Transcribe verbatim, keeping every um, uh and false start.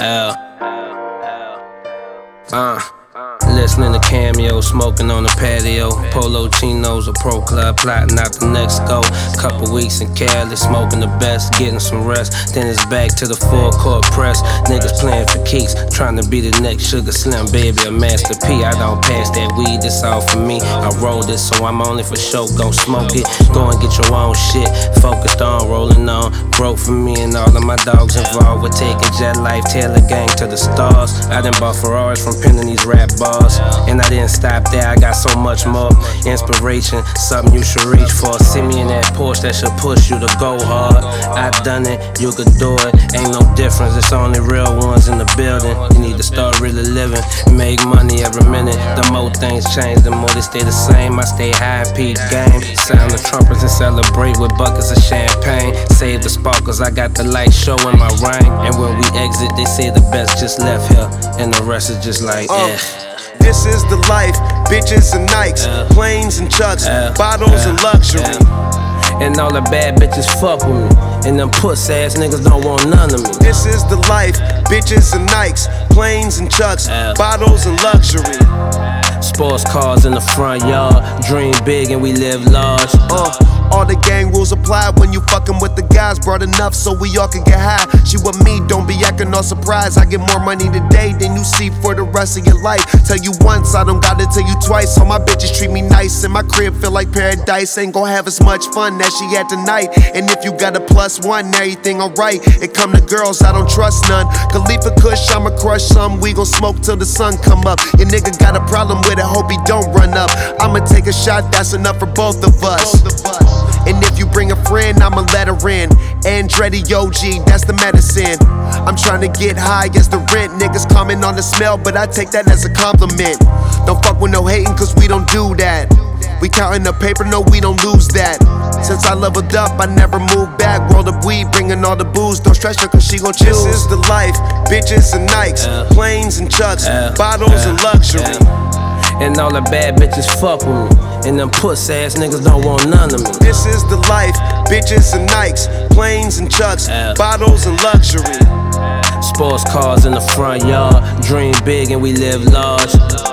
Hell. Uh. Listening to Cameo, smoking on the patio. Polo chinos, a pro club, plotting out the next go. Couple weeks in Cali, smoking the best, getting some rest. Then it's back to the full court press. Niggas playing for keeps, trying to be the next Sugar Slim Baby or Master P. I don't pass that weed, this all for me. I roll this, so I'm only for show. Gon' smoke it, go and get your own shit. Focused on rolling on, broke for me and all of my dogs involved with taking jet life, Taylor gang to the stars. I done bought Ferraris from penning these rap bars. And I didn't stop there, I got so much more inspiration, something you should reach for. See me in that Porsche, that should push you to go hard. I done it, you could do it, ain't no difference. It's only real ones in the building. You need to start really living, make money every minute. The more things change, the more they stay the same. I stay high and peep game, sound the trumpets and celebrate with buckets of champagne. Save the sparkles, I got the light show in my ring. And when we exit, they say the best just left here, and the rest is just like, eh. This is the life, bitches and Nikes, uh, planes and chucks, uh, bottles uh, and luxury. Uh, and all the bad bitches fuck with me, and them puss ass niggas don't want none of me. This is the life, bitches and Nikes, planes and chucks, uh, bottles and luxury. Sports cars in the front yard, dream big and we live large. Uh. All the gang rules apply when you fucking with the guys. Brought enough so we all can get high. She with me, don't be acting all surprised. I get more money today than you see for the rest of your life. Tell you once, I don't gotta tell you twice. All my bitches treat me nice, and my crib feel like paradise. Ain't gon' have as much fun as she had tonight. And if you got a plus one, everything alright. It come to girls, I don't trust none. Khalifa Kush, I'ma crush some. We gon' smoke till the sun come up. Your nigga got a problem with it, hope he don't run up. I'ma take a shot, that's enough for both of us. Both of us. And if you bring a friend, I'ma let her in. Andretti O G, that's the medicine. I'm trying to get high as the rent. Niggas comment on the smell, but I take that as a compliment. Don't fuck with no hating, cause we don't do that. We counting the paper, no, we don't lose that. Since I leveled up, I never moved back. Roll the weed, bringing all the booze. Don't stress her, cause she gon' choose. This is the life, bitches and Nikes, uh, planes and chucks, uh, bottles uh, and luxury. Uh, And all the bad bitches fuck with me, and them puss ass niggas don't want none of me. This is the life, bitches and Nikes, planes and chucks, uh, bottles and luxury. Sports cars in the front yard, dream big and we live large.